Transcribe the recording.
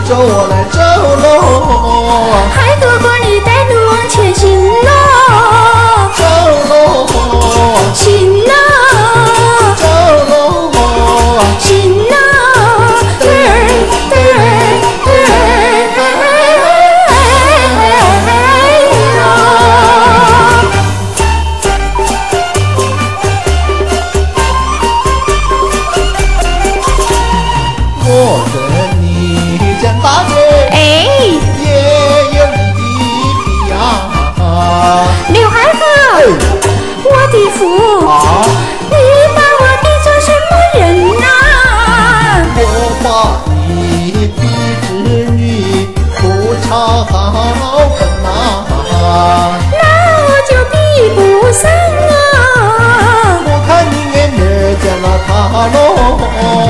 着我来走喽， 嗨哥哥，你带路往前行喽， 走喽， 行喽， 走喽， 行喽， 我跟你讲大姐，也有一匹呀， 刘海哥，我的父，你把我比作什么人呐？ 我把你比织女不差好本呐， 那我就比不上啊！ 我看你眼儿见了他喽。